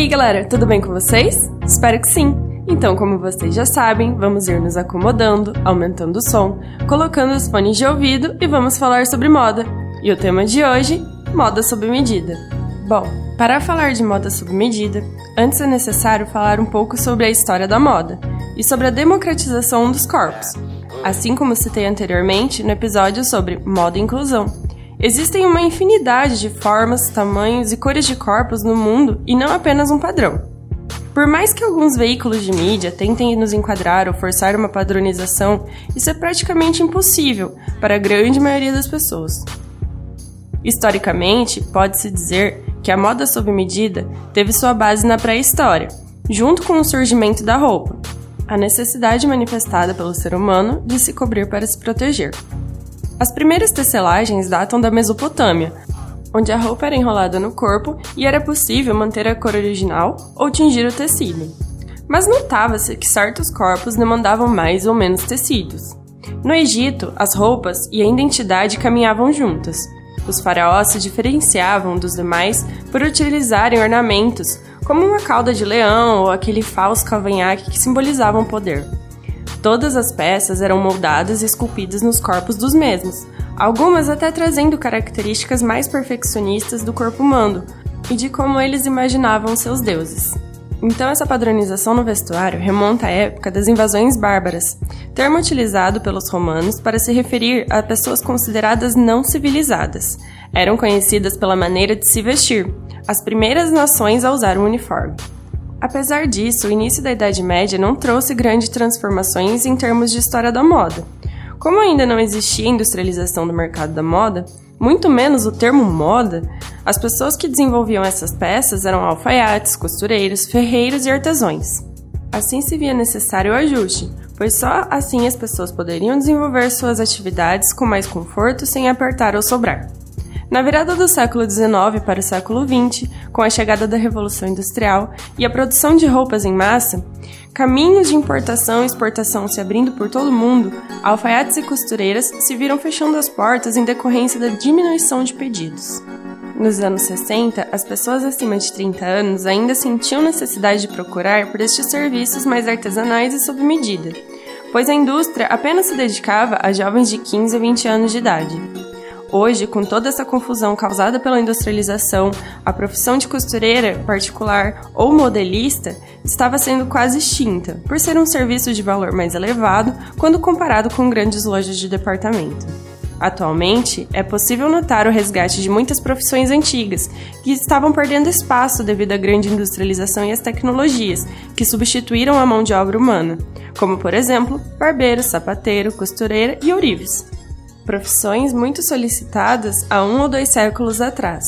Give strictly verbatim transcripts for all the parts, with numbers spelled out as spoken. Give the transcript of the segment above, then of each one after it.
aí galera, tudo bem com vocês? Espero que sim! Então, como vocês já sabem, vamos ir nos acomodando, aumentando o som, colocando os fones de ouvido e vamos falar sobre moda. E o tema de hoje, moda sob medida. Bom, para falar de moda sob medida, antes é necessário falar um pouco sobre a história da moda e sobre a democratização dos corpos, assim como citei anteriormente no episódio sobre moda e inclusão. Existem uma infinidade de formas, tamanhos e cores de corpos no mundo e não apenas um padrão. Por mais que alguns veículos de mídia tentem nos enquadrar ou forçar uma padronização, isso é praticamente impossível para a grande maioria das pessoas. Historicamente, pode-se dizer que a moda sob medida teve sua base na pré-história, junto com o surgimento da roupa, a necessidade manifestada pelo ser humano de se cobrir para se proteger. As primeiras tecelagens datam da Mesopotâmia, onde a roupa era enrolada no corpo e era possível manter a cor original ou tingir o tecido. Mas notava-se que certos corpos demandavam mais ou menos tecidos. No Egito, as roupas e a identidade caminhavam juntas. Os faraós se diferenciavam dos demais por utilizarem ornamentos, como uma cauda de leão ou aquele falso cavanhaque que simbolizavam poder. Todas as peças eram moldadas e esculpidas nos corpos dos mesmos, algumas até trazendo características mais perfeccionistas do corpo humano e de como eles imaginavam seus deuses. Então essa padronização no vestuário remonta à época das invasões bárbaras, termo utilizado pelos romanos para se referir a pessoas consideradas não civilizadas. Eram conhecidas pela maneira de se vestir, as primeiras nações a usar um uniforme. Apesar disso, o início da Idade Média não trouxe grandes transformações em termos de história da moda. Como ainda não existia industrialização do mercado da moda, muito menos o termo moda, as pessoas que desenvolviam essas peças eram alfaiates, costureiros, ferreiros e artesãos. Assim se via necessário o ajuste, pois só assim as pessoas poderiam desenvolver suas atividades com mais conforto sem apertar ou sobrar. Na virada do século dezenove para o século vinte, com a chegada da Revolução Industrial e a produção de roupas em massa, caminhos de importação e exportação se abrindo por todo o mundo, alfaiates e costureiras se viram fechando as portas em decorrência da diminuição de pedidos. Nos anos sessenta, as pessoas acima de trinta anos ainda sentiam necessidade de procurar por estes serviços mais artesanais e sob medida, pois a indústria apenas se dedicava a jovens de quinze a vinte anos de idade. Hoje, com toda essa confusão causada pela industrialização, a profissão de costureira particular ou modelista estava sendo quase extinta, por ser um serviço de valor mais elevado quando comparado com grandes lojas de departamento. Atualmente, é possível notar o resgate de muitas profissões antigas, que estavam perdendo espaço devido à grande industrialização e às tecnologias, que substituíram a mão de obra humana, como, por exemplo, barbeiro, sapateiro, costureira e ourives. Profissões muito solicitadas há um ou dois séculos atrás.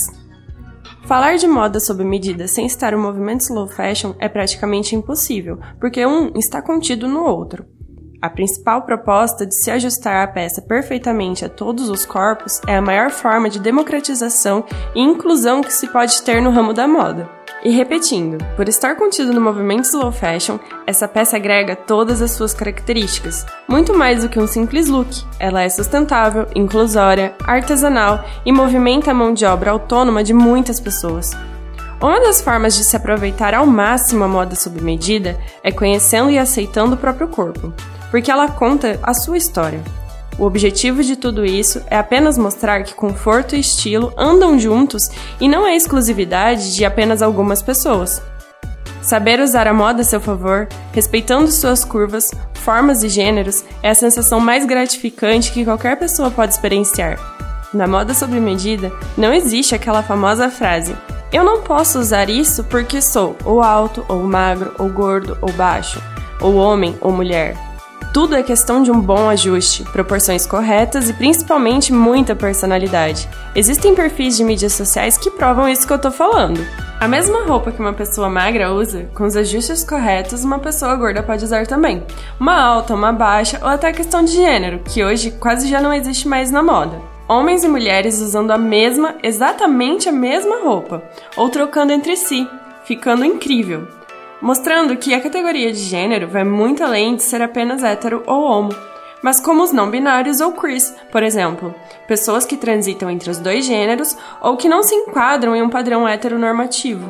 Falar de moda sob medida sem citar o movimento slow fashion é praticamente impossível, porque um está contido no outro. A principal proposta de se ajustar a peça perfeitamente a todos os corpos é a maior forma de democratização e inclusão que se pode ter no ramo da moda. E repetindo, por estar contido no movimento slow fashion, essa peça agrega todas as suas características, muito mais do que um simples look. Ela é sustentável, inclusória, artesanal e movimenta a mão de obra autônoma de muitas pessoas. Uma das formas de se aproveitar ao máximo a moda sob medida é conhecendo e aceitando o próprio corpo, porque ela conta a sua história. O objetivo de tudo isso é apenas mostrar que conforto e estilo andam juntos e não é exclusividade de apenas algumas pessoas. Saber usar a moda a seu favor, respeitando suas curvas, formas e gêneros, é a sensação mais gratificante que qualquer pessoa pode experienciar. Na moda sob medida, não existe aquela famosa frase: "Eu não posso usar isso porque sou ou alto, ou magro, ou gordo, ou baixo, ou homem, ou mulher." Tudo é questão de um bom ajuste, proporções corretas e principalmente muita personalidade. Existem perfis de mídias sociais que provam isso que eu tô falando. A mesma roupa que uma pessoa magra usa, com os ajustes corretos, uma pessoa gorda pode usar também. Uma alta, uma baixa ou até questão de gênero, que hoje quase já não existe mais na moda. Homens e mulheres usando a mesma, exatamente a mesma roupa, ou trocando entre si, ficando incrível. Mostrando que a categoria de gênero vai muito além de ser apenas hétero ou homo, mas como os não binários ou queers, por exemplo, pessoas que transitam entre os dois gêneros ou que não se enquadram em um padrão heteronormativo.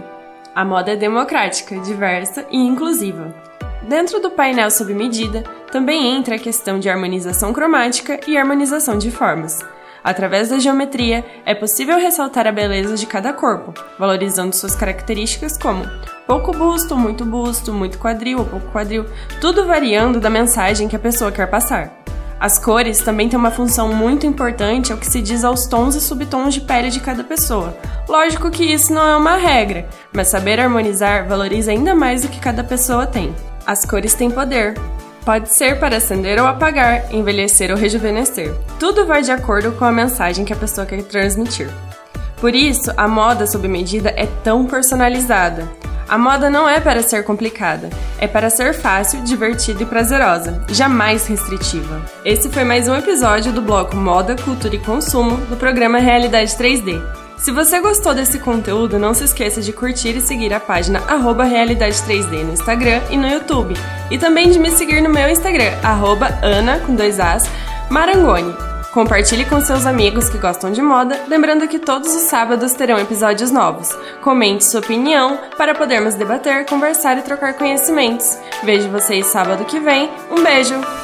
A moda é democrática, diversa e inclusiva. Dentro do painel sob medida, também entra a questão de harmonização cromática e harmonização de formas. Através da geometria, é possível ressaltar a beleza de cada corpo, valorizando suas características como pouco busto, muito busto, muito quadril ou pouco quadril, tudo variando da mensagem que a pessoa quer passar. As cores também têm uma função muito importante ao que se diz aos tons e subtons de pele de cada pessoa. Lógico que isso não é uma regra, mas saber harmonizar valoriza ainda mais o que cada pessoa tem. As cores têm poder. Pode ser para acender ou apagar, envelhecer ou rejuvenescer. Tudo vai de acordo com a mensagem que a pessoa quer transmitir. Por isso, a moda sob medida é tão personalizada. A moda não é para ser complicada, é para ser fácil, divertida e prazerosa, jamais restritiva. Esse foi mais um episódio do bloco Moda, Cultura e Consumo do programa Realidade três D. Se você gostou desse conteúdo, não se esqueça de curtir e seguir a página arroba Realidade três D no Instagram e no YouTube. E também de me seguir no meu Instagram, arroba Ana, com dois As, Marangoni. Compartilhe com seus amigos que gostam de moda, lembrando que todos os sábados terão episódios novos. Comente sua opinião para podermos debater, conversar e trocar conhecimentos. Vejo vocês sábado que vem. Um beijo!